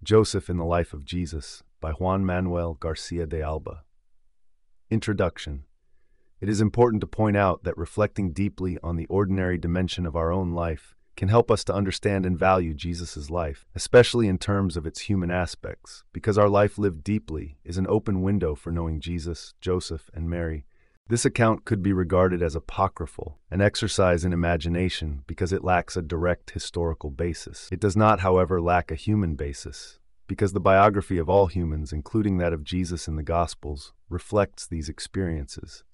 Joseph in the Life of Jesus by Juan Manuel Garcia de Alba. Introduction. It is important to point out that reflecting deeply on the ordinary dimension of our own life can help us to understand and value Jesus' life, especially in terms of its human aspects, because our life lived deeply is an open window for knowing Jesus, Joseph, and Mary. This account could be regarded as apocryphal, an exercise in imagination because it lacks a direct historical basis. It does not, however, lack a human basis, because the biography of all humans, including that of Jesus in the Gospels, reflects these experiences.